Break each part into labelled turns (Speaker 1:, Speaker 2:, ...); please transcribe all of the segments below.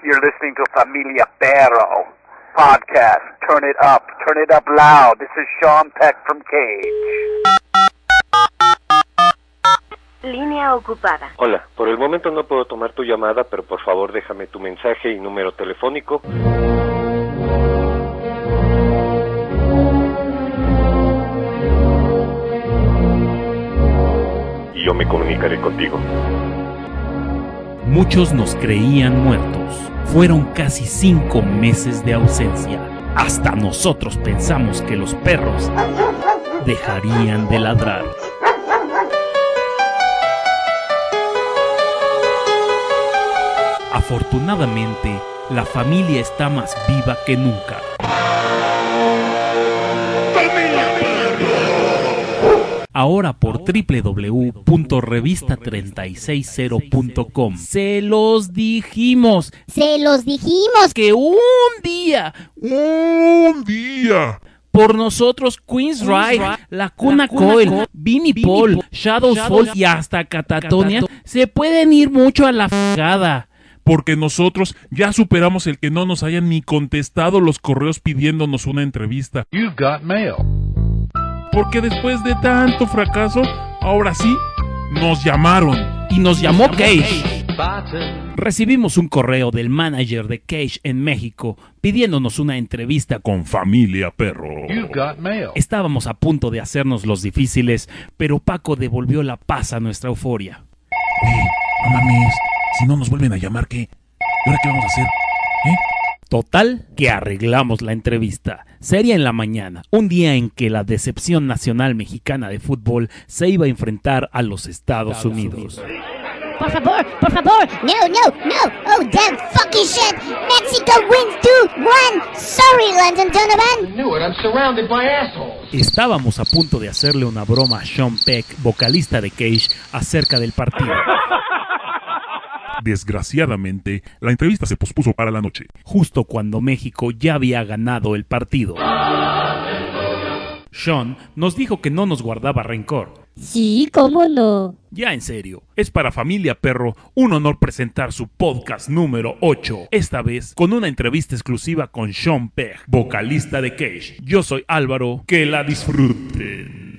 Speaker 1: You're listening to Familia Perro podcast. Turn it up loud. This is Sean Peck from Cage.
Speaker 2: Línea ocupada.
Speaker 3: Hola, por el momento no puedo tomar tu llamada, pero por favor déjame tu mensaje y número telefónico. Y yo me comunicaré contigo.
Speaker 4: Muchos nos creían muertos. Fueron casi 5 meses de ausencia. Hasta nosotros pensamos que los perros dejarían de ladrar. Afortunadamente, la familia está más viva que nunca. Ahora por www.revista360.com. Se los dijimos que un día por nosotros Queen's Ride, La Cuna Coil, Vinnie Paul, Shadows Fall y hasta Catatonia se pueden ir mucho a la fregada.
Speaker 5: Porque nosotros ya superamos el que no nos hayan ni contestado los correos pidiéndonos una entrevista.
Speaker 6: You've got mail.
Speaker 5: Porque después de tanto fracaso, ahora sí, nos llamaron.
Speaker 4: Y nos llamó Cage. Recibimos un correo del manager de Cage en México pidiéndonos una entrevista con Familia Perro.
Speaker 6: You've got mail.
Speaker 4: Estábamos a punto de hacernos los difíciles, pero Paco devolvió la paz a nuestra euforia.
Speaker 5: No mames, si no nos vuelven a llamar, ¿qué? ¿Y ahora qué vamos a hacer?
Speaker 4: Total, que arreglamos la entrevista. Sería en la mañana, un día en que la decepción nacional mexicana de fútbol se iba a enfrentar a los Estados Unidos.
Speaker 7: Por favor. No. Oh, damn fucking shit. Mexico wins 2-1. Sorry, London Donovan.
Speaker 6: I knew it. I'm surrounded by assholes.
Speaker 4: Estábamos a punto de hacerle una broma a Sean Peck, vocalista de Cage, acerca del partido.
Speaker 5: Desgraciadamente, la entrevista se pospuso para la noche.
Speaker 4: Justo cuando México ya había ganado el partido. Sean nos dijo que no nos guardaba rencor.
Speaker 7: Sí, ¿cómo no?
Speaker 4: Ya en serio, es para Familia Perro un honor presentar su podcast número 8. Esta vez con una entrevista exclusiva con Sean Peck, vocalista de Cage. Yo soy Álvaro, que la disfruten.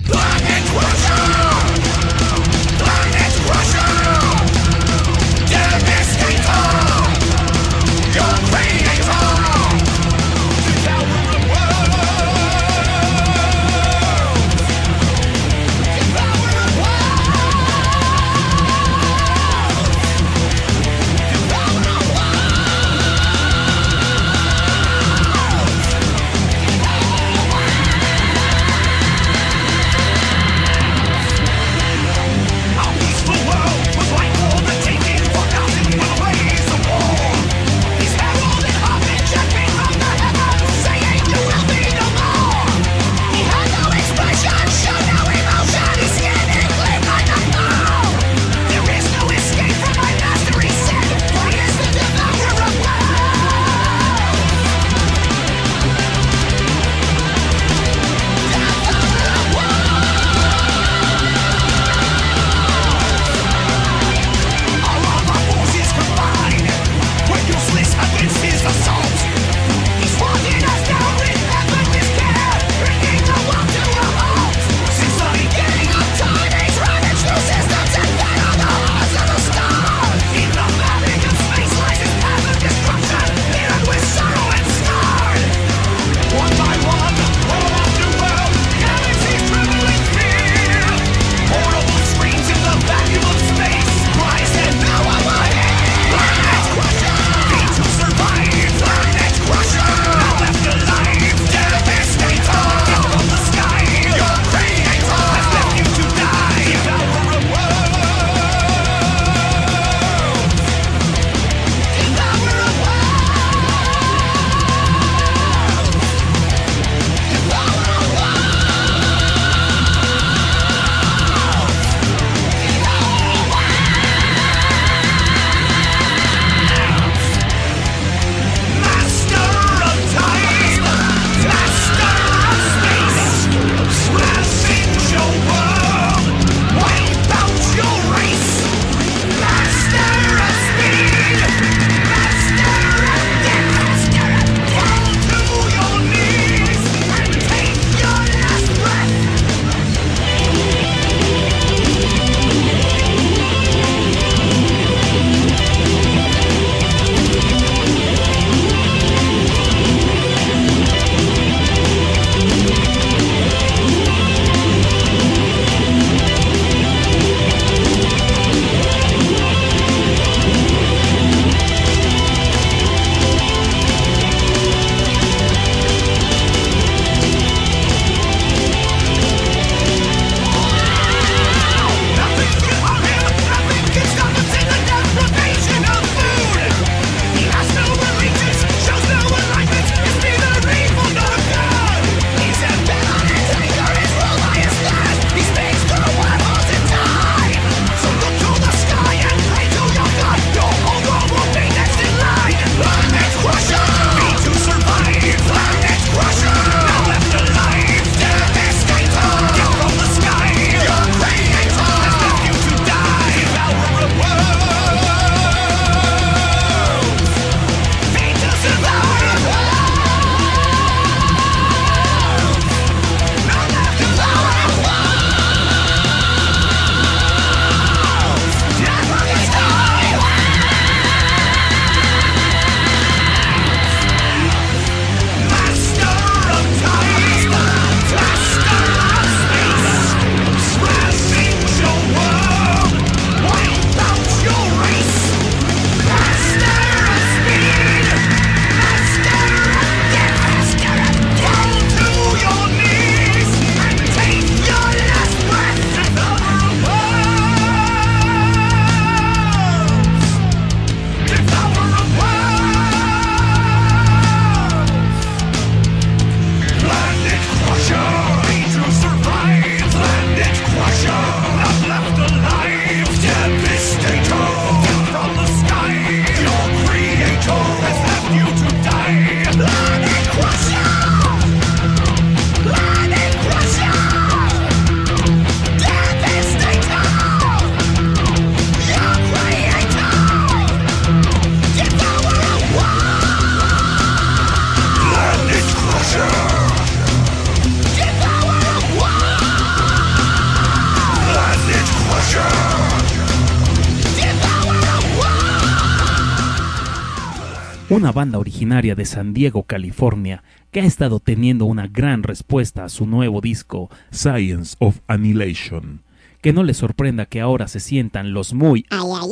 Speaker 4: Una banda originaria de San Diego, California, que ha estado teniendo una gran respuesta a su nuevo disco,
Speaker 5: Science of Annihilation.
Speaker 4: Que no les sorprenda que ahora se sientan los muy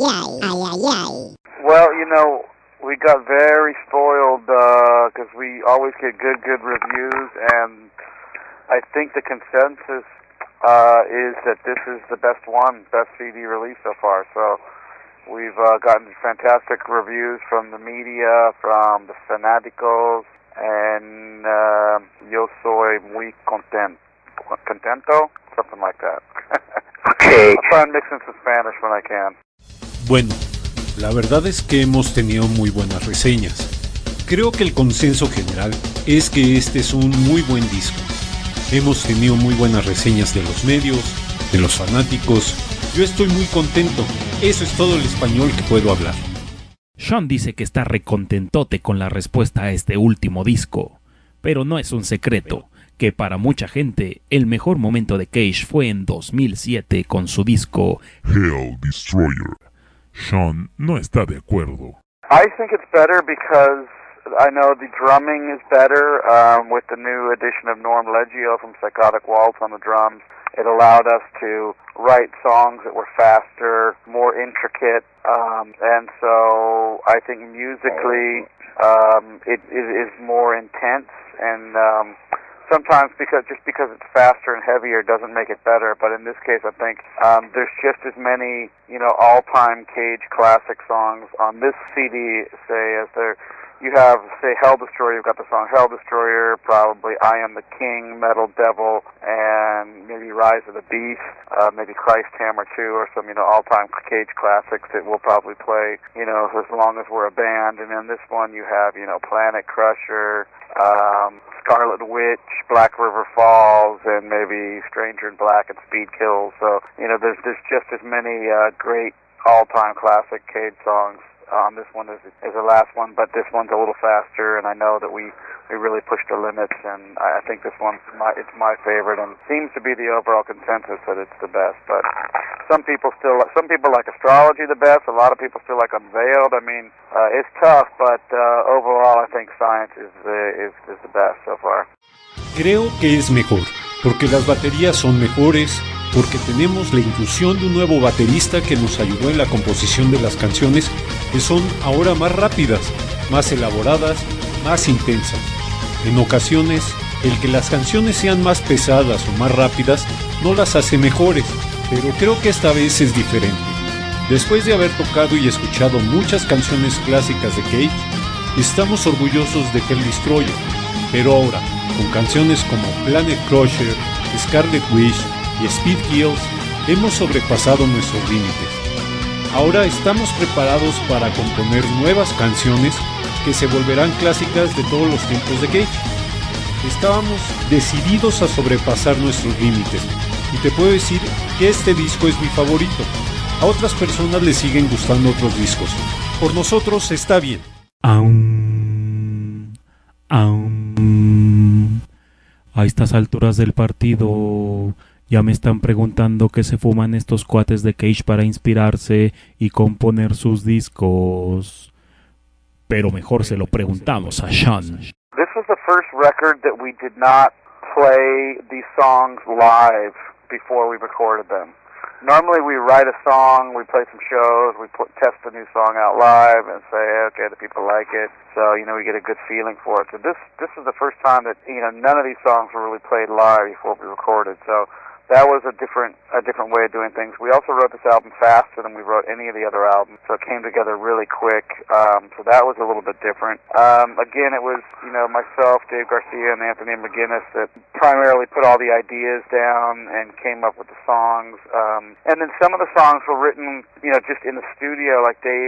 Speaker 1: Well, you know, we got very spoiled because we always get good reviews, and I think the consensus is that this is the best CD release so far. So we've gotten fantastic reviews from the media, from the fanáticos, and yo soy muy contento, something like that.
Speaker 3: Okay.
Speaker 1: I'll try and mix in some Spanish when I can.
Speaker 8: Bueno, la verdad es que hemos tenido muy buenas reseñas. Creo que el consenso general es que este es un muy buen disco. Hemos tenido muy buenas reseñas de los medios, de los fanáticos. Yo estoy muy contento. Eso es todo el español que puedo hablar.
Speaker 4: Sean dice que está recontentote con la respuesta a este último disco, pero no es un secreto que para mucha gente el mejor momento de Cage fue en 2007 con su disco
Speaker 5: Hell Destroyer. Sean no está de acuerdo.
Speaker 1: I think it's better because I know the drumming is better with the new addition of Norm Leggio from Psychotic Waltz on the drums. It allowed us to write songs that were faster, more intricate, and so I think musically it is more intense, and sometimes because it's faster and heavier doesn't make it better, but in this case I think there's just as many, you know, all-time Cage classic songs on this CD, say, as there. You have, say, Hell Destroyer, you've got the song Hell Destroyer, probably I Am the King, Metal Devil, and maybe Rise of the Beast, maybe Christ Hammer 2, or some, you know, all-time Cage classics that we'll probably play, you know, as long as we're a band. And in this one you have, you know, Planet Crusher, Scarlet Witch, Black River Falls, and maybe Stranger in Black and Speed Kills. So, you know, there's just as many great all-time classic Cage songs on this one as the last one, but this one's a little faster, and I know that we really pushed the limits, and I think this one's my favorite, and seems to be the overall consensus that it's the best. But some people like Astrology the best. A lot of people still like Unveiled. I mean, it's tough, but overall I think Science is the best so far.
Speaker 8: Creo que es mejor, porque las baterías son mejores, porque tenemos la inclusión de un nuevo baterista que nos ayudó en la composición de las canciones, que son ahora más rápidas, más elaboradas, más intensas. En ocasiones, el que las canciones sean más pesadas o más rápidas no las hace mejores, pero creo que esta vez es diferente. Después de haber tocado y escuchado muchas canciones clásicas de Cage, estamos orgullosos de Hell Destroyer, pero ahora, con canciones como Planet Crusher, Scarlet Witch y Speed Kills, hemos sobrepasado nuestros límites. Ahora estamos preparados para componer nuevas canciones que se volverán clásicas de todos los tiempos de Cage. Estábamos decididos a sobrepasar nuestros límites, y te puedo decir que este disco es mi favorito. A otras personas les siguen gustando otros discos. Por nosotros está bien.
Speaker 4: A estas alturas del partido ya me están preguntando qué se fuman estos cuates de Cage para inspirarse y componer sus discos. Pero mejor se lo preguntamos a Sean.
Speaker 1: This was the first record that we did not play these songs live before we recorded them. Normally we write a song, we play some shows, we test the new song out live and say, okay, the people like it. So, you know, we get a good feeling for it. So this is the first time that, you know, none of these songs were really played live before we recorded. So that was a different way of doing things. We also wrote this album faster than we wrote any of the other albums, so it came together really quick. So that was a little bit different. Again, it was, you know, myself, Dave Garcia, and Anthony McGinnis that primarily put all the ideas down and came up with the songs. And then some of the songs were written, you know, just in the studio. Like Dave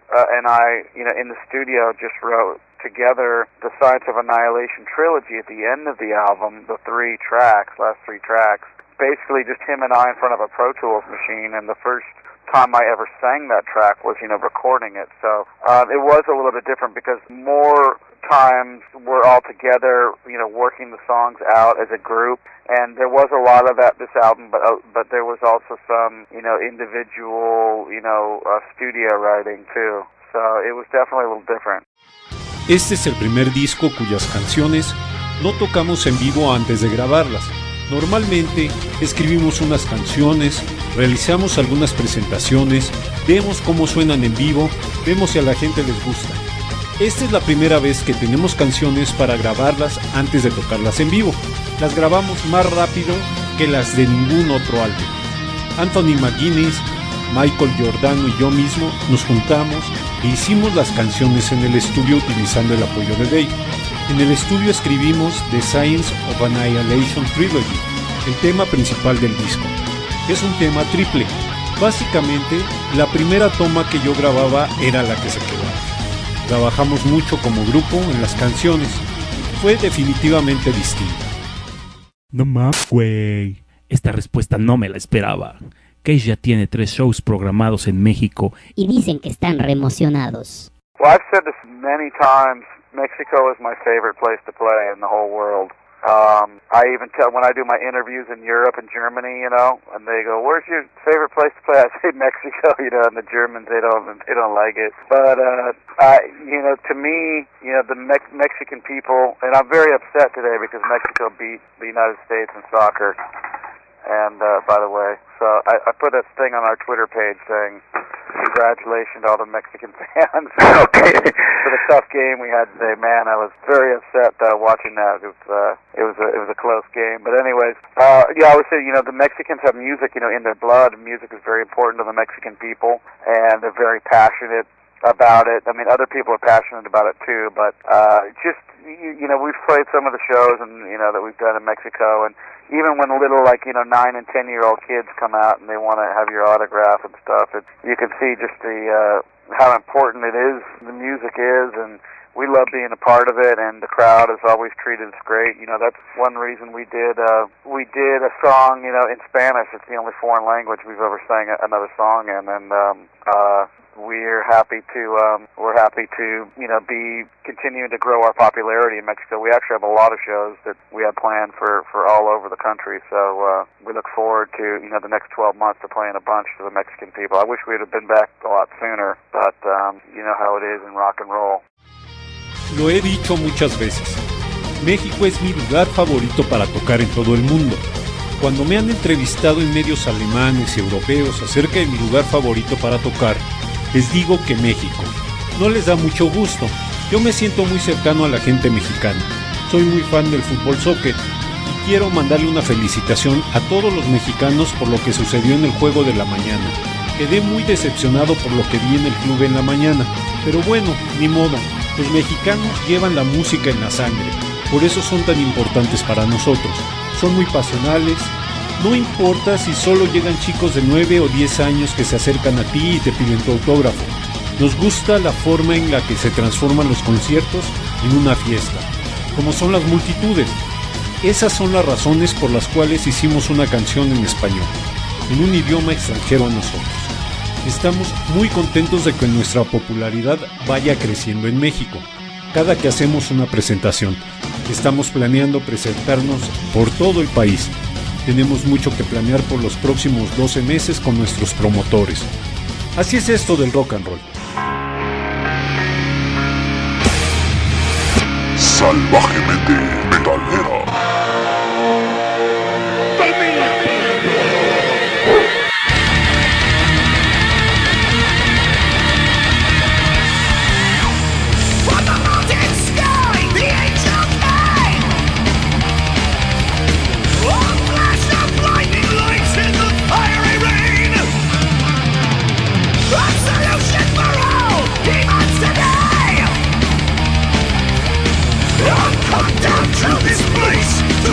Speaker 1: and I, in the studio just wrote together the Science of Annihilation trilogy at the end of the album, the last three tracks. Basically just him and I in front of a Pro Tools machine, and the first time I ever sang that track was, recording it. So it was a little bit different because more times we're all together, working the songs out as a group, and there was a lot of that this album, but there was also some, individual, studio writing too. So it was definitely a little different.
Speaker 8: Este es el primer disco cuyas canciones no tocamos en vivo antes de grabarlas. Normalmente escribimos unas canciones, realizamos algunas presentaciones, vemos cómo suenan en vivo, vemos si a la gente les gusta. Esta es la primera vez que tenemos canciones para grabarlas antes de tocarlas en vivo. Las grabamos más rápido que las de ningún otro álbum. Anthony McGuinness, Michael Giordano y yo mismo nos juntamos e hicimos las canciones en el estudio utilizando el apoyo de Dave. En el estudio escribimos The Science of Annihilation Trilogy, el tema principal del disco. Es un tema triple. Básicamente, la primera toma que yo grababa era la que se quedaba. Trabajamos mucho como grupo en las canciones. Fue definitivamente distinto.
Speaker 4: No mames, güey. Esta respuesta no me la esperaba. Cage ya tiene 3 shows programados en México
Speaker 7: y dicen que están re emocionados.
Speaker 1: Well, I've said this many times. Mexico is my favorite place to play in the whole world. I even tell when I do my interviews in Europe and Germany, and they go, "Where's your favorite place to play?" I say Mexico, and the Germans they don't like it. But to me, the Mexican people, and I'm very upset today because Mexico beat the United States in soccer. And by the way, so I put a thing on our Twitter page saying, "Congratulations to all the Mexican fans for the tough game we had today." Man, I was very upset watching that. It was a close game. But anyways, I would say the Mexicans have music in their blood. Music is very important to the Mexican people, and they're very passionate about it. I mean, other people are passionate about it too. But we've played some of the shows and that we've done in Mexico, and even when little 9 and 10-year-old kids come out and they want to have your autograph and stuff, you can see just the how important it is, the music is, and we love being a part of it, and the crowd has always treated us great. That's one reason we did a song in Spanish. It's the only foreign language we've ever sang another song in, and we're happy to be continuing to grow our popularity in Mexico. We actually have a lot of shows that we have planned for all over the country, so we look forward to the next 12 months to playing a bunch to the Mexican people. I wish we'd have been back a lot sooner, but you know how it is in rock and roll.
Speaker 8: Lo he dicho muchas veces, México es mi lugar favorito para tocar en todo el mundo. Cuando me han entrevistado en medios alemanes y europeos acerca de mi lugar favorito para tocar, les digo que México. No les da mucho gusto. Yo me siento muy cercano a la gente mexicana. Soy muy fan del fútbol soccer y quiero mandarle una felicitación a todos los mexicanos por lo que sucedió en el juego de la mañana. Quedé muy decepcionado por lo que vi en el club en la mañana, pero bueno, ni modo. Los mexicanos llevan la música en la sangre, por eso son tan importantes para nosotros. Son muy pasionales. No importa si solo llegan chicos de 9 o 10 años que se acercan a ti y te piden tu autógrafo. Nos gusta la forma en la que se transforman los conciertos en una fiesta, como son las multitudes. Esas son las razones por las cuales hicimos una canción en español, en un idioma extranjero a nosotros. Estamos muy contentos de que nuestra popularidad vaya creciendo en México. Cada que hacemos una presentación, estamos planeando presentarnos por todo el país. Tenemos mucho que planear por los próximos 12 meses con nuestros promotores. Así es esto del rock and roll.
Speaker 9: Salvajemente metalera.
Speaker 10: Come down to this place.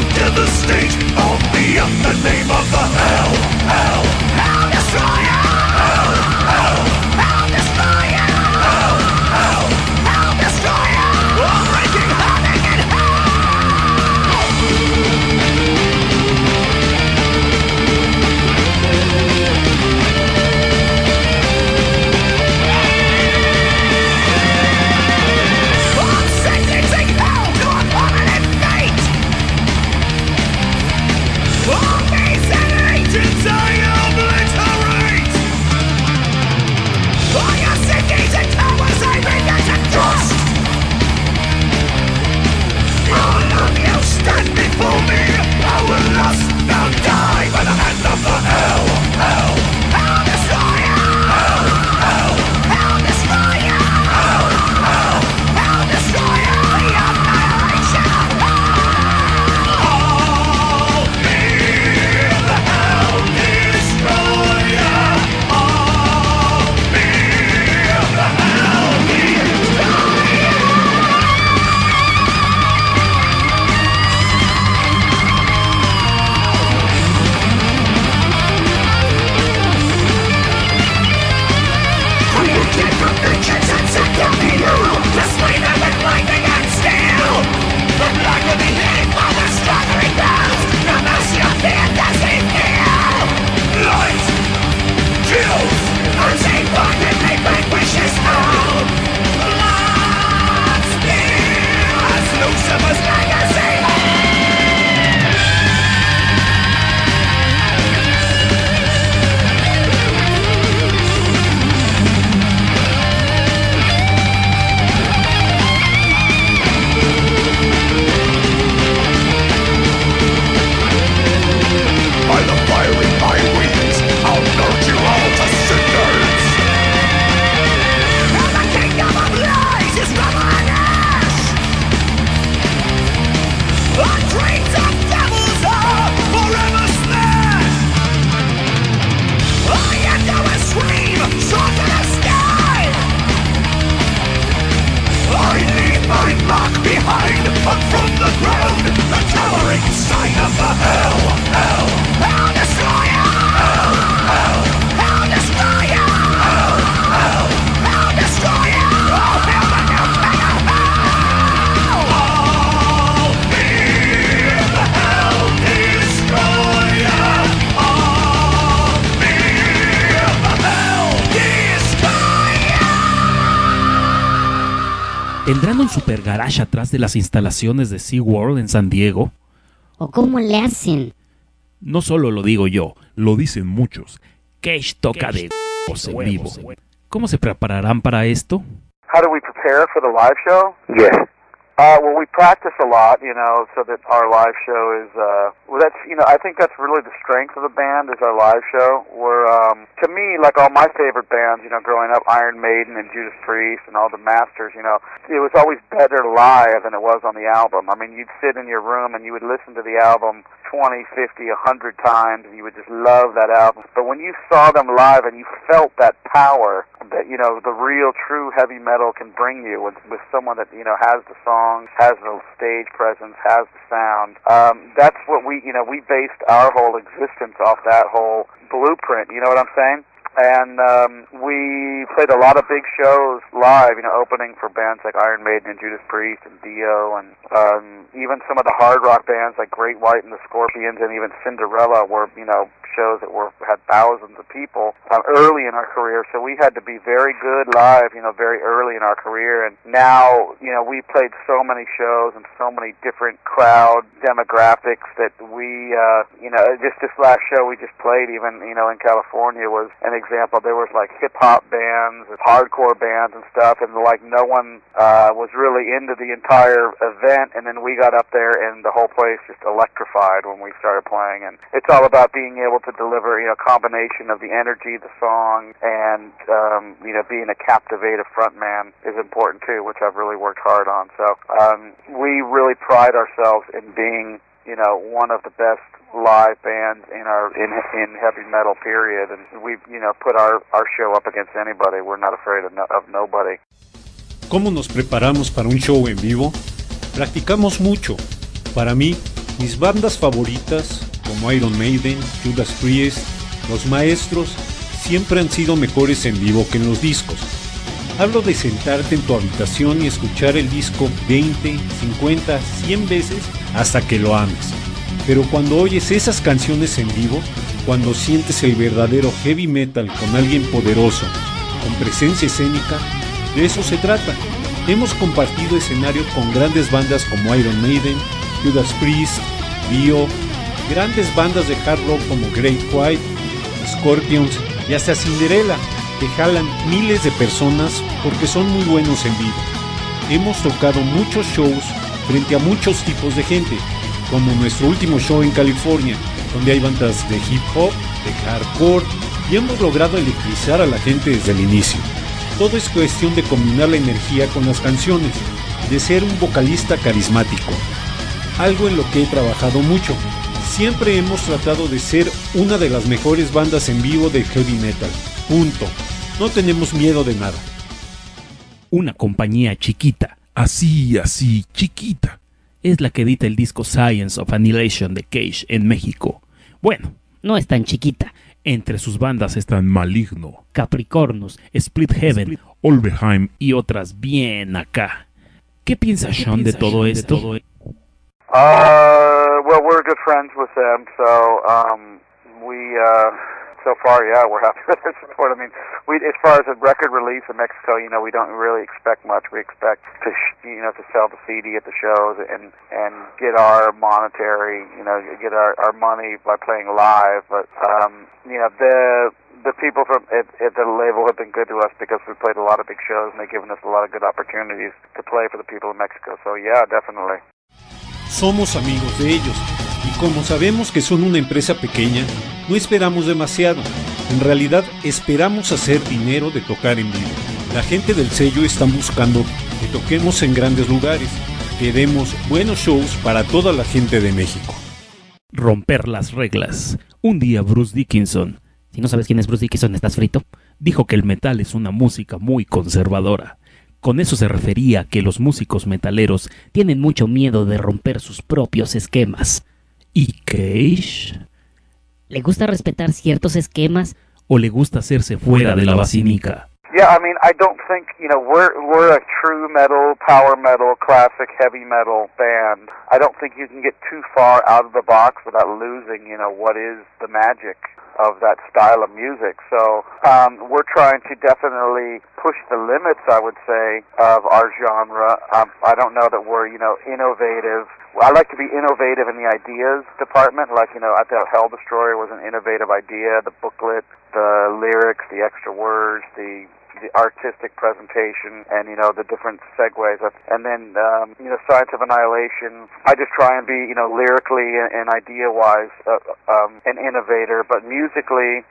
Speaker 4: ¿Tendrán un super garage atrás de las instalaciones de SeaWorld en San Diego?
Speaker 7: ¿O cómo le hacen?
Speaker 4: No solo lo digo yo, lo dicen muchos. Cage toca de en vivo. ¿Cómo se prepararán para esto?
Speaker 1: How do we prepare for the live show?
Speaker 9: Yeah.
Speaker 1: Well, we practice a lot, so that our live show is, I think that's really the strength of the band is our live show. We're, to me, like all my favorite bands, growing up, Iron Maiden and Judas Priest and all the Masters, it was always better live than it was on the album. I mean, you'd sit in your room and you would listen to the album 20, 50, 100 times and you would just love that album. But when you saw them live and you felt that power that, the real true heavy metal can bring you with someone that, has the songs, has the stage presence, has the sound. That's what we based our whole existence off that whole blueprint, you know what I'm saying? And we played a lot of big shows live, opening for bands like Iron Maiden and Judas Priest and Dio, and even some of the hard rock bands like Great White and the Scorpions, and even Cinderella were, shows that had thousands of people early in our career. So we had to be very good live, very early in our career. And now, we played so many shows and so many different crowd demographics that we, just this last show we just played, even, in California was an example. There was like hip hop bands, and hardcore bands and stuff, and like no one was really into the entire event. And then we got up there and the whole place just electrified when we started playing. And it's all about being able to deliver, a combination of the energy, the song, and, being a captivative frontman is important too, which I've really worked hard on. So we really pride ourselves in being, one of the best live bands in heavy metal, period. And we've, put our show up against anybody. We're not afraid of nobody.
Speaker 8: ¿Cómo nos preparamos para un show en vivo? Practicamos mucho. Para mí, mis bandas favoritas, como Iron Maiden, Judas Priest, Los Maestros, siempre han sido mejores en vivo que en los discos. Hablo de sentarte en tu habitación y escuchar el disco 20, 50, 100 veces hasta que lo ames. Pero cuando oyes esas canciones en vivo, cuando sientes el verdadero heavy metal con alguien poderoso, con presencia escénica, de eso se trata. Hemos compartido escenario con grandes bandas como Iron Maiden, Judas Priest, Dio, grandes bandas de hard rock como Great White, Scorpions y hasta Cinderella, que jalan miles de personas porque son muy buenos en vivo. Hemos tocado muchos shows frente a muchos tipos de gente, como nuestro último show en California, donde hay bandas de hip hop, de hardcore, y hemos logrado electrizar a la gente desde el inicio. Todo es cuestión de combinar la energía con las canciones, de ser un vocalista carismático, algo en lo que he trabajado mucho. Siempre hemos tratado de ser una de las mejores bandas en vivo de heavy metal. Punto. No tenemos miedo de nada.
Speaker 4: Una compañía chiquita, así, chiquita, es la que edita el disco Science of Annihilation de Cage en México. Bueno, no es tan chiquita. Entre sus bandas están Maligno, Capricornus, Split Heaven, Olveheim y otras bien acá. ¿Qué piensa Sean de todo esto?
Speaker 1: Well, we're good friends with them, so so far, yeah, we're happy with their support. I mean, as far as a record release in Mexico, we don't really expect much. We expect to, to sell the CD at the shows and get our monetary, get our money by playing live. But, the people from at the label have been good to us because we played a lot of big shows and they've given us a lot of good opportunities to play for the people of Mexico. So, yeah, definitely.
Speaker 8: Somos amigos de ellos, y como sabemos que son una empresa pequeña, no esperamos demasiado. En realidad, esperamos hacer dinero de tocar en vivo. La gente del sello está buscando que toquemos en grandes lugares, que demos buenos shows para toda la gente de México.
Speaker 4: Romper las reglas. Un día Bruce Dickinson, si no sabes quién es Bruce Dickinson, estás frito, dijo que el metal es una música muy conservadora. Con eso se refería a que los músicos metaleros tienen mucho miedo de romper sus propios esquemas. ¿Y Cage?
Speaker 7: ¿Le gusta respetar ciertos esquemas?
Speaker 4: ¿O le gusta hacerse fuera de la basílica?
Speaker 1: Yeah, I mean, I don't think, we're a true metal, power metal, classic heavy metal band. I don't think you can get too far out of the box without losing, what is the magic. that style of music. So we're trying to definitely push the limits, I would say, of our genre. I don't know that we're, innovative. I like to be innovative in the ideas department. Like, I thought Hell Destroyer was an innovative idea. The booklet, the lyrics, the extra words, the artistic presentation, and the different segues, and then Science of Annihilation. I just try and be lyrically and idea-wise an innovator, but musically,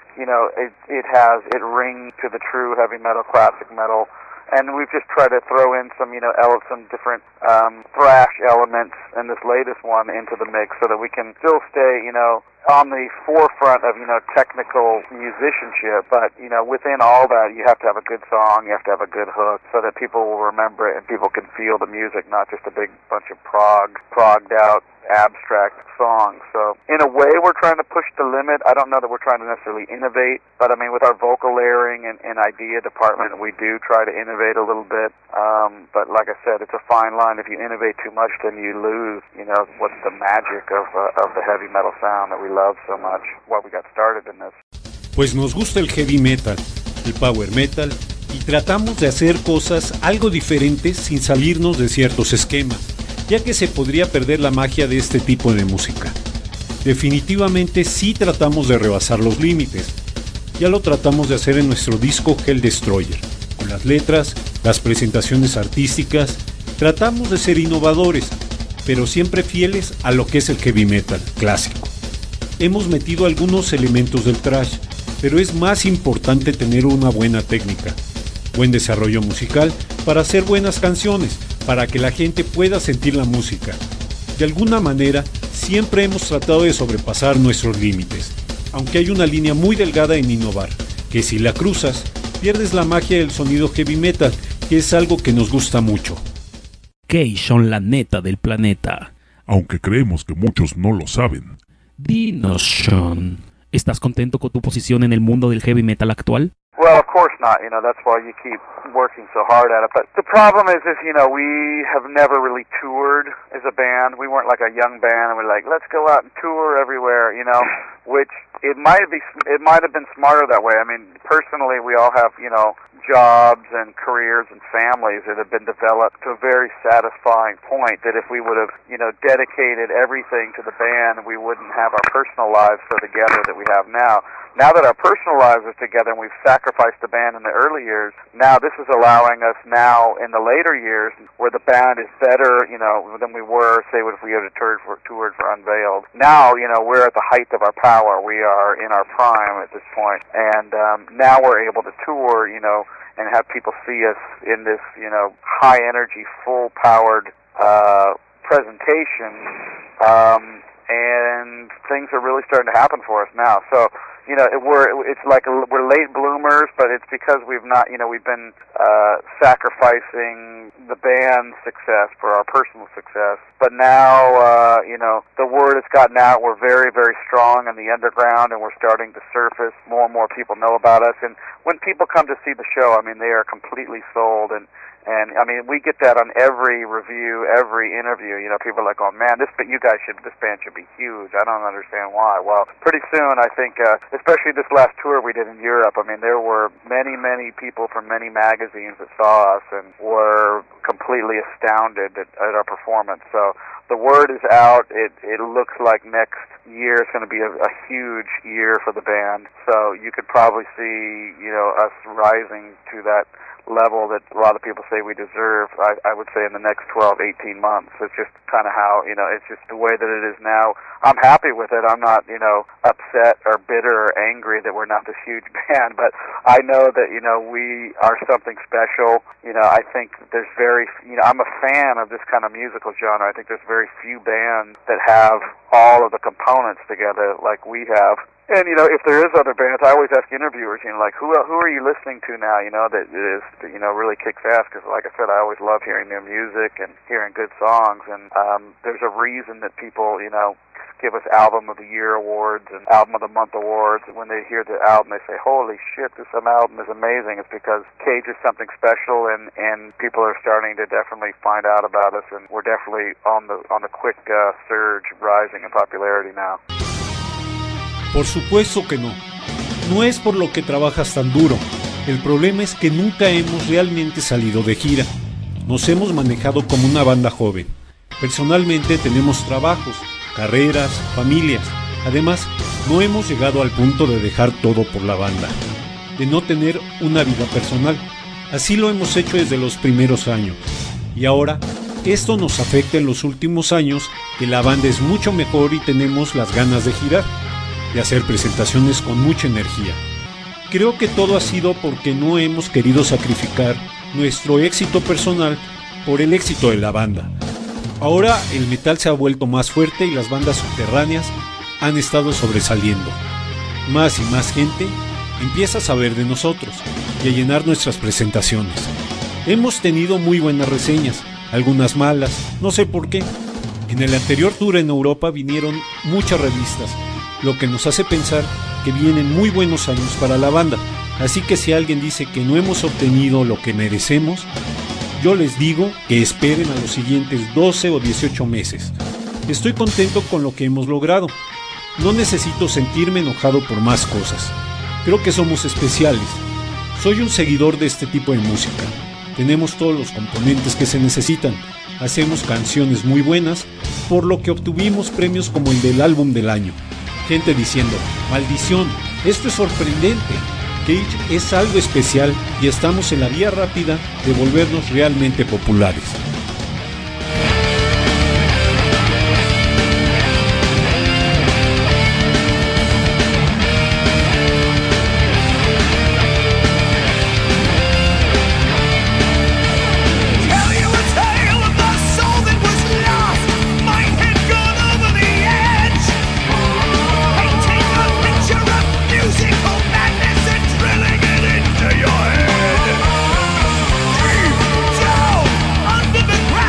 Speaker 1: it rings to the true heavy metal, classic metal. And we've just tried to throw in some different thrash elements in this latest one into the mix, so that we can still stay, on the forefront of, technical musicianship. But, within all that, you have to have a good song, you have to have a good hook, so that people will remember it and people can feel the music, not just a big bunch of progged out, abstract songs. So in a way, we're trying to push the limit. I don't know that we're trying to necessarily innovate, but I mean, with our vocal layering and idea department, we do try to innovate a little bit. But like I said, it's a fine line. If you innovate too much, then you lose, what's the magic of the heavy metal sound that we love so much. Why we got started in this.
Speaker 8: Pues nos gusta el heavy metal, el power metal, y tratamos de hacer cosas algo diferentes sin salirnos de ciertos esquemas, ya que se podría perder la magia de este tipo de música. Definitivamente sí tratamos de rebasar los límites. Ya lo tratamos de hacer en nuestro disco Hell Destroyer. Con las letras, las presentaciones artísticas, tratamos de ser innovadores, pero siempre fieles a lo que es el heavy metal clásico. Hemos metido algunos elementos del thrash, pero es más importante tener una buena técnica, buen desarrollo musical para hacer buenas canciones, para que la gente pueda sentir la música. De alguna manera, siempre hemos tratado de sobrepasar nuestros límites, aunque hay una línea muy delgada en innovar, que si la cruzas, pierdes la magia del sonido heavy metal, que es algo que nos gusta mucho.
Speaker 4: Cage son la neta del planeta.
Speaker 5: Aunque creemos que muchos no lo saben.
Speaker 4: Dinos, Sean, ¿estás contento con tu posición en el mundo del heavy metal actual?
Speaker 1: Well, of course not. That's why you keep working so hard at it. But the problem is we have never really toured as a band. We weren't like a young band and we're like, let's go out and tour everywhere, which it might have been smarter that way. I mean, personally, we all have, jobs and careers and families that have been developed to a very satisfying point that if we would have, dedicated everything to the band, we wouldn't have our personal lives so together that we have now. Now that our personal lives are together and we've sacrificed the band in the early years, now this is allowing us now in the later years where the band is better, than we were, say, if we had toured for Unveiled. Now, we're at the height of our power. We are in our prime at this point. And now we're able to tour, and have people see us in this, high energy, full powered presentation. And things are really starting to happen for us now. So, it's like we're late bloomers, but it's because we've been sacrificing the band's success for our personal success. But now, the word has gotten out. We're very, very strong in the underground, and we're starting to surface. More and more people know about us. And when people come to see the show, I mean, they are completely sold. And I mean, we get that on every review, every interview. People are like, "Oh man, this band should be huge." I don't understand why. Well, pretty soon, I think, especially this last tour we did in Europe. I mean, there were many, many people from many magazines that saw us and were completely astounded at our performance. So the word is out. It looks like next year is going to be a huge year for the band. So you could probably see, us rising to that level that a lot of people say we deserve, I would say in the next 12, 18 months. It's just kind of how, it's just the way that it is now. I'm happy with it. I'm not, upset or bitter or angry that we're not this huge band, but I know that, we are something special. I think there's I'm a fan of this kind of musical genre. I think there's very few bands that have all of the components together like we have. And, if there is other bands, I always ask interviewers, like, who are you listening to now, that is, really kicks ass? Because, like I said, I always love hearing new music and hearing good songs. And there's a reason that people, give us Album of the Year awards and Album of the Month awards. When they hear the album, they say, holy shit, this album is amazing. It's because Cage is something special, and people are starting to definitely find out about us. And we're definitely on the quick surge, rising in popularity now.
Speaker 8: Por supuesto que no. No es por lo que trabajas tan duro. El problema es que nunca hemos realmente salido de gira. Nos hemos manejado como una banda joven. Personalmente tenemos trabajos, carreras, familias. Además, no hemos llegado al punto de dejar todo por la banda, de no tener una vida personal. Así lo hemos hecho desde los primeros años. Y ahora, esto nos afecta en los últimos años, que la banda es mucho mejor y tenemos las ganas de girar, de hacer presentaciones con mucha energía. Creo que todo ha sido porque no hemos querido sacrificar nuestro éxito personal por el éxito de la banda. Ahora el metal se ha vuelto más fuerte y las bandas subterráneas han estado sobresaliendo. Más y más gente empieza a saber de nosotros y a llenar nuestras presentaciones. Hemos tenido muy buenas reseñas, algunas malas, no sé por qué. En el anterior tour en Europa vinieron muchas revistas, lo que nos hace pensar que vienen muy buenos años para la banda. Así que si alguien dice que no hemos obtenido lo que merecemos, yo les digo que esperen a los siguientes 12 o 18 meses. Estoy contento con lo que hemos logrado. No necesito sentirme enojado por más cosas. Creo que somos especiales. Soy un seguidor de este tipo de música. Tenemos todos los componentes que se necesitan. Hacemos canciones muy buenas, por lo que obtuvimos premios como el del álbum del año. Gente diciendo, maldición, esto es sorprendente. Cage es algo especial y estamos en la vía rápida de volvernos realmente populares.
Speaker 10: Under the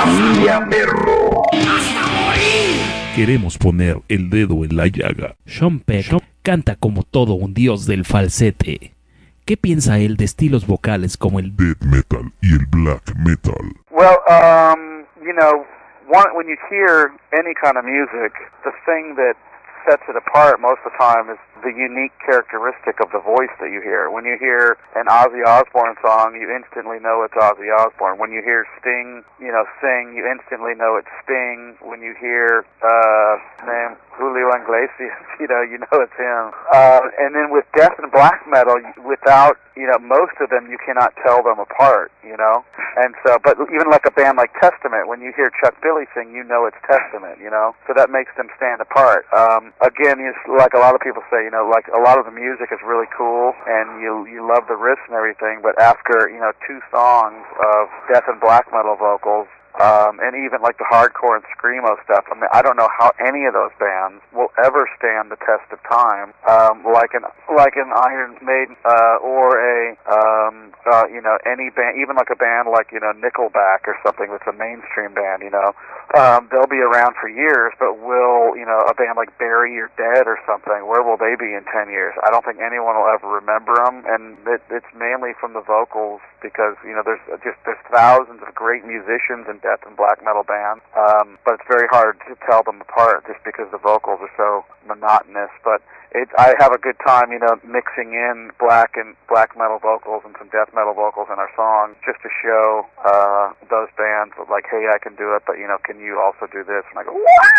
Speaker 9: Familia Perro.
Speaker 5: Queremos poner el dedo en la llaga.
Speaker 10: Sean Peck canta como todo un dios del falsete. ¿Qué piensa él de estilos vocales como el
Speaker 9: death metal y el black metal?
Speaker 1: Well, when you hear any kind of music, the thing that sets it apart most of the time is the unique characteristic of the voice that you hear. When you hear an Ozzy Osbourne song, you instantly know it's Ozzy Osbourne. When you hear Sting, sing, you instantly know it's Sting. When you hear Julio Iglesias, you know it's him. And then with death and black metal, without most of them, you cannot tell them apart. And so, but even like a band like Testament, when you hear Chuck Billy sing, you know it's Testament. So that makes them stand apart. Again, like a lot of people say, like a lot of the music is really cool, and you love the riffs and everything, but after 2 songs of death and black metal vocals, and even like the hardcore and screamo stuff, I mean, I don't know how any of those bands will ever stand the test of time, like an Iron Maiden, or any band, even like a band like Nickelback or something that's a mainstream band. They'll be around for years, but will a band like Bury Your Dead or something, where will they be in 10 years? I don't think anyone will ever remember them, and it's mainly from the vocals, because there's thousands of great musicians in death and black metal bands, but it's very hard to tell them apart just because the vocals are so monotonous. But I have a good time, mixing in black metal vocals and some death metal vocals in our song, just to show those bands like, hey, I can do it, but can you also do this? And I go,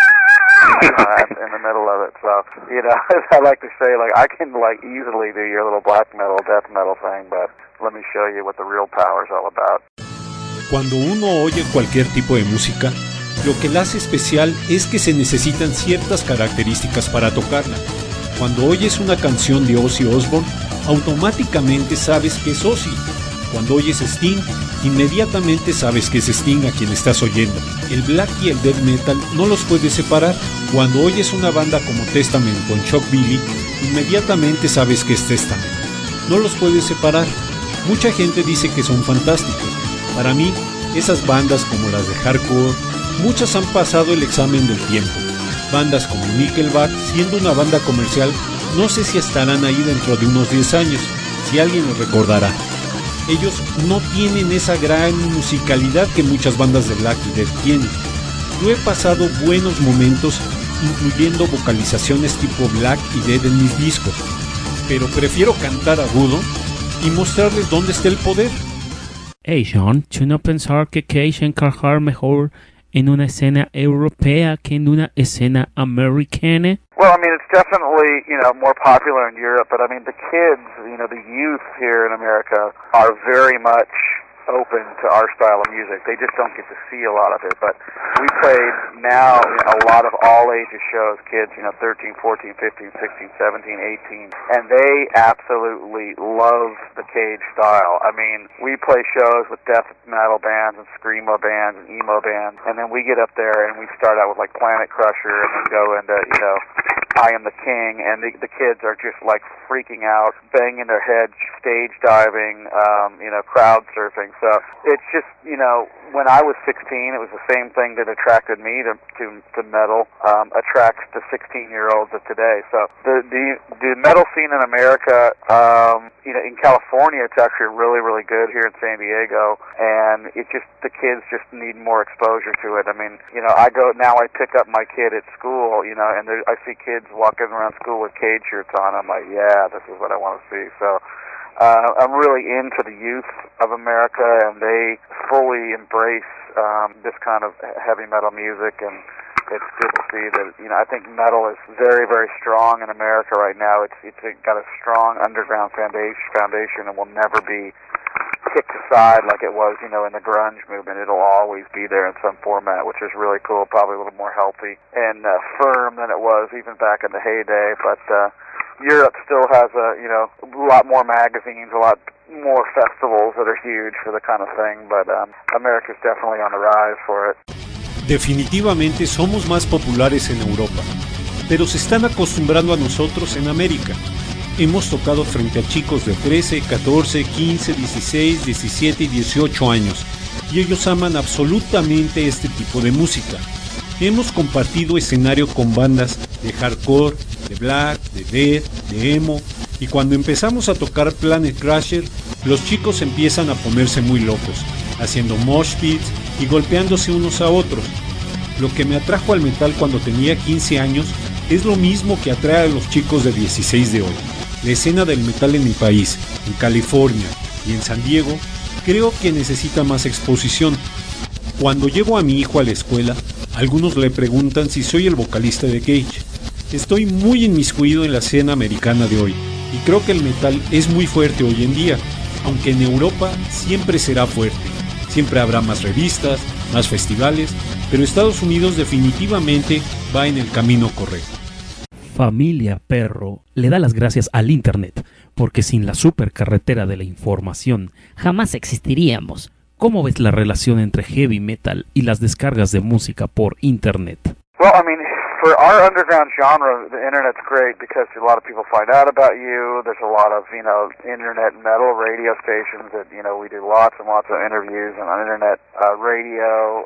Speaker 1: in the middle of it. So as I like to say, like, I can easily do your little black metal, death metal thing, but let me show you what the real power is all about.
Speaker 8: Cuando uno oye cualquier tipo de música, lo que la hace especial es que se necesitan ciertas características para tocarla. Cuando oyes una canción de Ozzy Osbourne, automáticamente sabes que es Ozzy. Cuando oyes Sting, inmediatamente sabes que es Sting a quien estás oyendo. El black y el death metal no los puedes separar. Cuando oyes una banda como Testament con Chuck Billy, inmediatamente sabes que es Testament. No los puedes separar. Mucha gente dice que son fantásticos. Para mí, esas bandas como las de hardcore, muchas han pasado el examen del tiempo. Bandas como Nickelback, siendo una banda comercial, no sé si estarán ahí dentro de unos 10 años, si alguien los recordará. Ellos no tienen esa gran musicalidad que muchas bandas de black y death tienen. Yo he pasado buenos momentos incluyendo vocalizaciones tipo black y death en mis discos, pero prefiero cantar agudo y mostrarles dónde está el poder.
Speaker 10: Hey Sean, ¿tú no pensar que Cage encajar mejor en una escena europea que en una escena americana?
Speaker 1: Well, I mean, it's definitely, more popular in Europe, but I mean, the kids, the youth here in America are very much open to our style of music. They just don't get to see a lot of it, but we played now a lot of all ages shows, kids, 13, 14, 15, 16, 17, 18, and they absolutely love the Cage style. I mean, we play shows with death metal bands and screamo bands and emo bands, and then we get up there and we start out with like Planet Crusher and then go into, I Am the King, and the kids are just like freaking out, banging their heads, stage diving, crowd surfing. So it's just, when I was 16, it was the same thing that attracted me to metal, attracts the 16-year-olds of today. So the metal scene in America, in California, it's actually really, really good here in San Diego, and the kids just need more exposure to it. I mean, I pick up my kid at school, and I see kids walking around school with Cage shirts on. I'm like, yeah, this is what I want to see. So I'm really into the youth of America, and they fully embrace this kind of heavy metal music, and it's good to see that, I think metal is very, very strong in America right now. It's got a strong underground foundation and will never be kicked aside like it was, in the grunge movement. It'll always be there in some format, which is really cool, probably a little more healthy and firm than it was even back in the heyday, but Europe still has a lot more magazines, a lot more festivals that are huge for the kind of thing, but America's definitely on the rise for it.
Speaker 8: Definitivamente somos más populares en Europa, pero se están acostumbrando a nosotros en América. Hemos tocado frente a chicos de 13, 14, 15, 16, 17 y 18 años, y ellos aman absolutamente este tipo de música. Hemos compartido escenario con bandas de hardcore, de black, de death, de emo, y cuando empezamos a tocar Planet Crasher, los chicos empiezan a ponerse muy locos, haciendo mosh pits y golpeándose unos a otros. Lo que me atrajo al metal cuando tenía 15 años es lo mismo que atrae a los chicos de 16 de hoy. La escena del metal en mi país, en California y en San Diego, creo que necesita más exposición. Cuando llevo a mi hijo a la escuela, algunos le preguntan si soy el vocalista de Cage. Estoy muy inmiscuido en la escena americana de hoy, y creo que el metal es muy fuerte hoy en día, aunque en Europa siempre será fuerte. Siempre habrá más revistas, más festivales, pero Estados Unidos definitivamente va en el camino correcto.
Speaker 10: Familia Perro le da las gracias al Internet, porque sin la supercarretera de la información jamás existiríamos. ¿Cómo ves la relación entre heavy metal y las descargas de música por Internet?
Speaker 1: Well, I mean, for our underground genre, the internet's great because a lot of people find out about you. There's a lot of, internet metal radio stations that, we do lots and lots of interviews on internet radio.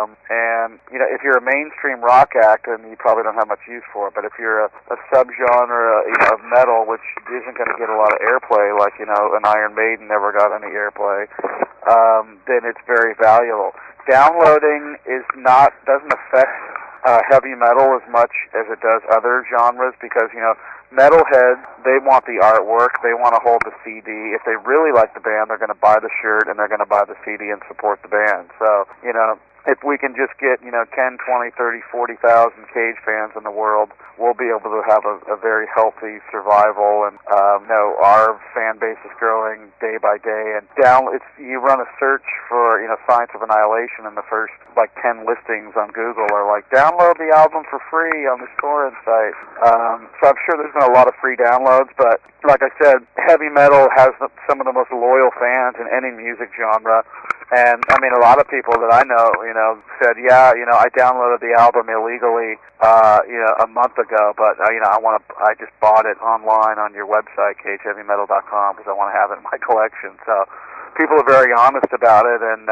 Speaker 1: And, if you're a mainstream rock act, then you probably don't have much use for it. But if you're a subgenre, of metal, which isn't going to get a lot of airplay, like, an Iron Maiden never got any airplay, then it's very valuable. Downloading doesn't affect heavy metal as much as it does other genres because, metalheads, they want the artwork, they want to hold the CD. If they really like the band, they're going to buy the shirt and they're going to buy the CD and support the band. So, if we can just get, 10, 20, 30, 40,000 Cage fans in the world, we'll be able to have a very healthy survival. And, our fan base is growing day by day. And you run a search for, Science of Annihilation, and the first, 10 listings on Google are download the album for free on the torrent site. So I'm sure there's been a lot of free downloads, but like I said, heavy metal has some of the most loyal fans in any music genre. And I mean, a lot of people that I know, said, I downloaded the album illegally, a month ago, but I just bought it online on your website, cageheavymetal.com, because I want to have it in my collection. So people are very honest about it, and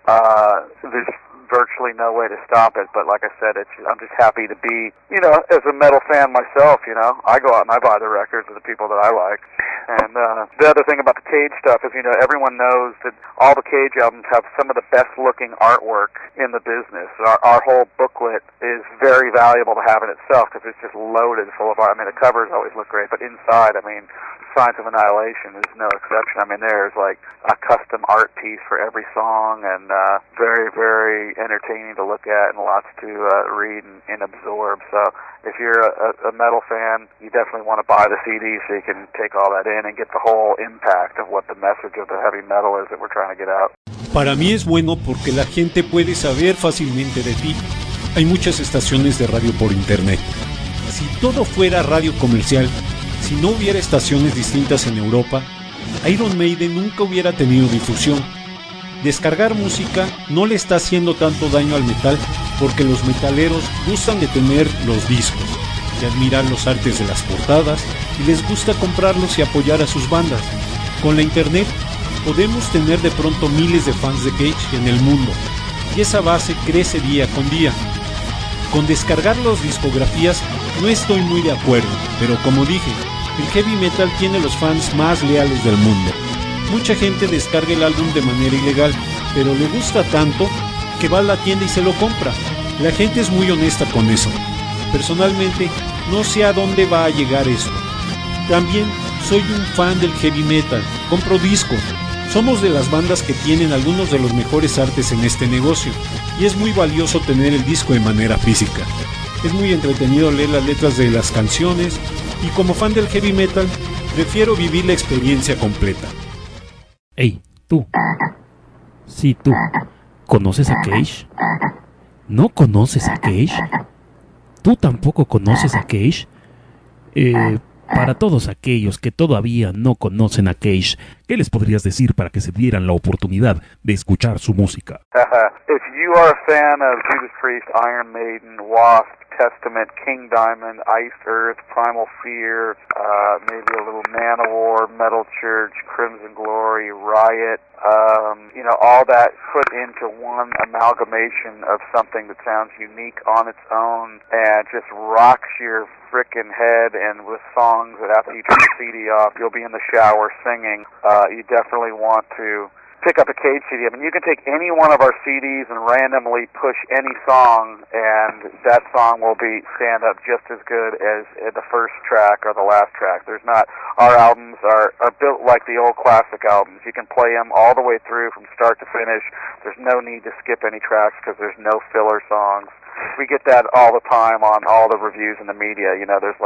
Speaker 1: there's virtually no way to stop it. But like I said, I'm just happy to be, as a metal fan myself, I go out and I buy the records of the people that I like. And the other thing about the Cage stuff is, everyone knows that all the Cage albums have some of the best looking artwork in the business. Our whole booklet is very valuable to have in itself because it's just loaded full of art. I mean, the covers always look great, but inside, Science of Annihilation is no exception. There's a custom art piece for every song, and very, very entertaining to look at and lots to read and absorb. So if you're a metal fan, you definitely want to buy the CD so you can take all that in and get the whole impact of what the message of the heavy metal is that we're trying to get out.
Speaker 8: Para mí es bueno porque la gente puede saber fácilmente de ti. Hay muchas estaciones de radio por internet. Si todo fuera radio comercial, si no hubiera estaciones distintas en Europa, Iron Maiden nunca hubiera tenido difusión. Descargar música no le está haciendo tanto daño al metal porque los metaleros gustan de tener los discos, de admirar los artes de las portadas y les gusta comprarlos y apoyar a sus bandas. Con la internet podemos tener de pronto miles de fans de Cage en el mundo y esa base crece día con día. Con descargar las discografías no estoy muy de acuerdo, pero como dije, el heavy metal tiene los fans más leales del mundo. Mucha gente descarga el álbum de manera ilegal, pero le gusta tanto que va a la tienda y se lo compra. La gente es muy honesta con eso. Personalmente, no sé a dónde va a llegar esto. También soy un fan del heavy metal, compro discos. Somos de las bandas que tienen algunos de los mejores artes en este negocio, y es muy valioso tener el disco de manera física. Es muy entretenido leer las letras de las canciones, y como fan del heavy metal, prefiero vivir la experiencia completa.
Speaker 10: Hey, tú. Sí, tú. ¿Conoces a Cage? ¿No conoces a Cage? ¿Tú tampoco conoces a Cage? Para todos aquellos que todavía no conocen a Cage, ¿qué les podrías decir para que se dieran la oportunidad de escuchar su música?
Speaker 1: If you are a fan of Judas Priest, Iron Maiden, Wasp, Testament, King Diamond, Iced Earth, Primal Fear, maybe a little Manowar, Metal Church, Crimson Glory, Riot, all that put into one amalgamation of something that sounds unique on its own and just rocks your frickin' head, and with songs that after you turn the CD off, you'll be in the shower singing. You definitely want to pick up a Cage CD. I mean, you can take any one of our CDs and randomly push any song, and that song will stand up just as good as the first track or the last track. Our albums are built like the old classic albums. You can play them all the way through from start to finish. There's no need to skip any tracks because there's no filler songs. We get that all the time on all the reviews in the media. There's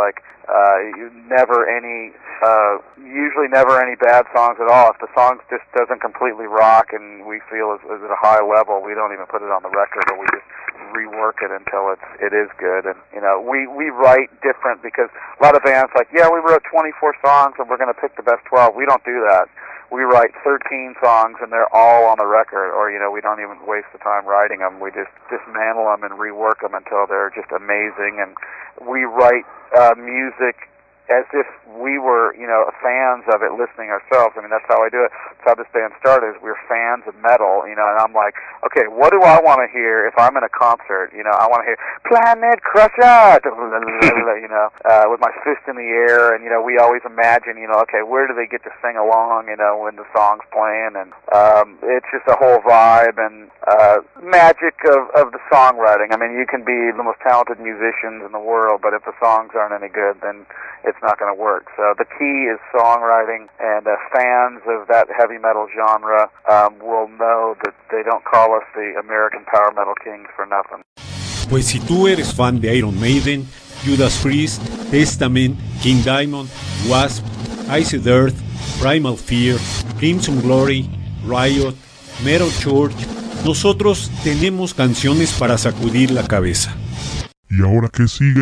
Speaker 1: usually never any bad songs at all. If the song just doesn't completely rock and we feel is at a high level, we don't even put it on the record, or we just rework it until it is good. And we write different, because a lot of bands we wrote 24 songs and we're going to pick the best 12. We don't do that. We write 13 songs and they're all on the record, or we don't even waste the time writing them. We just dismantle them and rework them until they're just amazing. And we write music as if we were, fans of it, listening ourselves. I mean, that's how I do it. That's how this band started. We're fans of metal, and I'm like, okay, what do I want to hear if I'm in a concert? I want to hear Planet Crusher, with my fist in the air, and we always imagine, okay, where do they get to sing along, when the song's playing, and it's just a whole vibe and magic of the songwriting. I mean, you can be the most talented musicians in the world, but if the songs aren't any good, then it's not going to work. So the key is songwriting, and fans of that heavy metal genre will know that they don't call us the American Power Metal Kings for nothing.
Speaker 8: Pues si tú eres fan de Iron Maiden, Judas Priest, Testament, King Diamond, Wasp, Iced Earth, Primal Fear, Crimson Glory, Riot, Metal Church, nosotros tenemos canciones para sacudir la cabeza.
Speaker 9: ¿Y ahora qué sigue?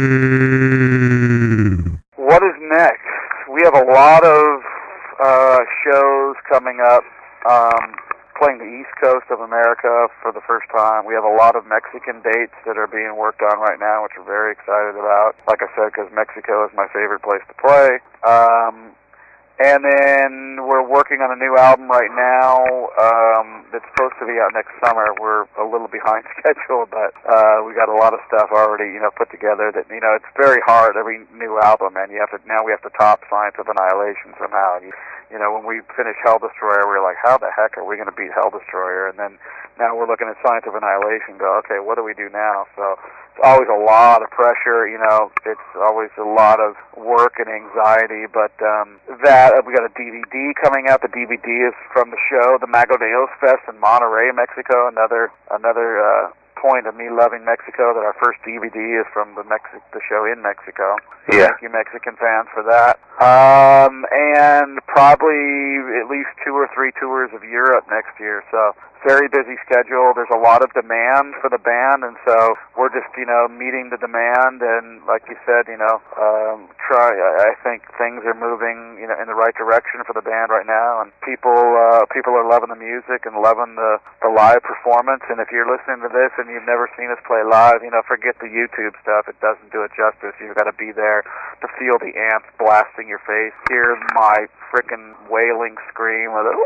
Speaker 1: What is next? We have a lot of shows coming up, playing the East Coast of America for the first time. We have a lot of Mexican dates that are being worked on right now, which we're very excited about. Like I said, because Mexico is my favorite place to play. And then we're working on a new album right now that's supposed to be out next summer. We're a little behind schedule, but we got a lot of stuff already, put together that, it's very hard, every new album, and we have to top Science of Annihilation somehow. When we finished Hell Destroyer, we were like, how the heck are we going to beat Hell Destroyer? And then now we're looking at Science of Annihilation and go, okay, what do we do now? So it's always a lot of pressure, it's always a lot of work and anxiety, but we got a DVD coming out. The DVD is from the show, the Mago de Oz Fest in Monterrey, Mexico, another point of me loving Mexico, that our first DVD is from the show in Mexico.
Speaker 3: Yeah.
Speaker 1: Thank you, Mexican fans, for that. And probably at least 2 or 3 tours of Europe next year, so very busy schedule. There's a lot of demand for the band, and so we're just, meeting the demand, and like you said, I think things are moving, in the right direction for the band right now, and people are loving the music and loving the live performance. And if you're listening to this and you've never seen us play live, forget the YouTube stuff. It doesn't do it justice. You've got to be there to feel the amps blasting your face, hear my frickin' wailing scream with it.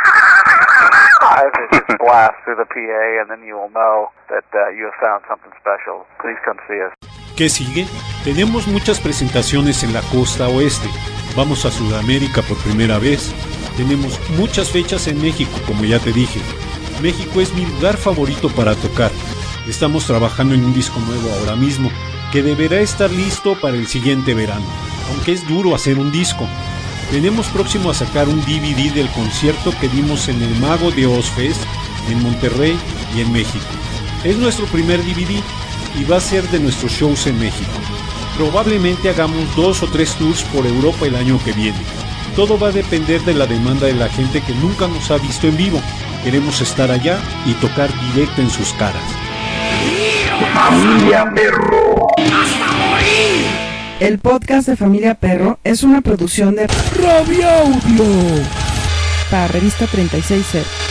Speaker 1: It just blasts through the PA, and then you will know that you have found something special. Please come see us.
Speaker 8: ¿Qué sigue? Tenemos muchas presentaciones en la costa oeste. Vamos a Sudamérica por primera vez. Tenemos muchas fechas en México, como ya te dije. México es mi lugar favorito para tocar. Estamos trabajando en un disco nuevo ahora mismo, que deberá estar listo para el siguiente verano, aunque es duro hacer un disco. Tenemos próximo a sacar un DVD del concierto que dimos en el Mago de Oz Fest, en Monterrey y en México. Es nuestro primer DVD y va a ser de nuestros shows en México. Probablemente hagamos 2 o 3 tours por Europa el año que viene. Todo va a depender de la demanda de la gente que nunca nos ha visto en vivo. Queremos estar allá y tocar directo en sus caras.
Speaker 9: Familia Perro.
Speaker 11: ¡Hasta morir! El podcast de Familia Perro es una producción de
Speaker 4: Radio Audio
Speaker 11: para Revista 36 Ser.